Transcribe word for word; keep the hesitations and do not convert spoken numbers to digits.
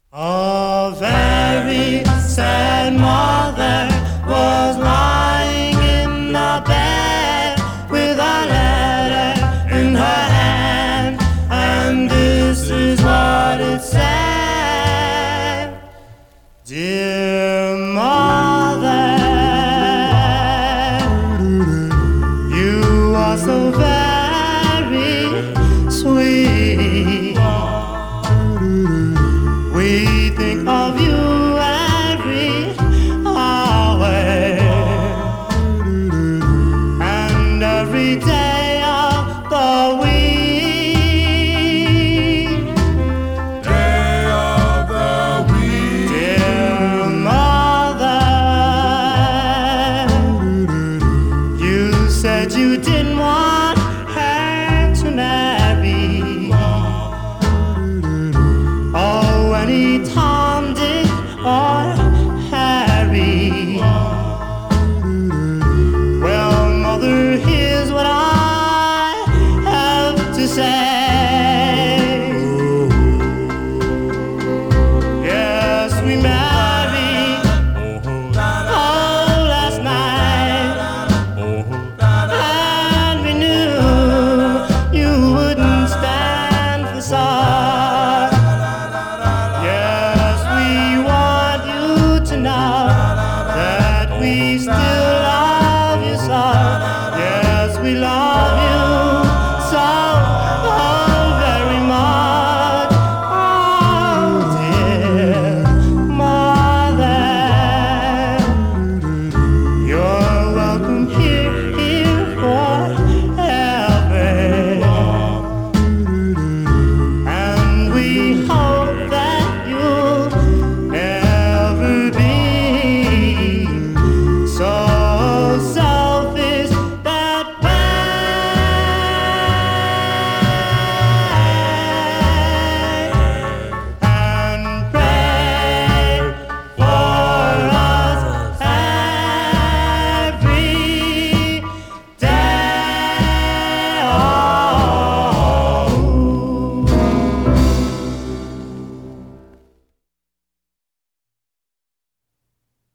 A very sad mother was lying in the bed with a letter in her hand, and this is what it said. Dear mother, you are so very sweet. We think of you every hour and every day of the week. Day of the week. Dear mother, you said you didn't want her to marry. Oh, anytime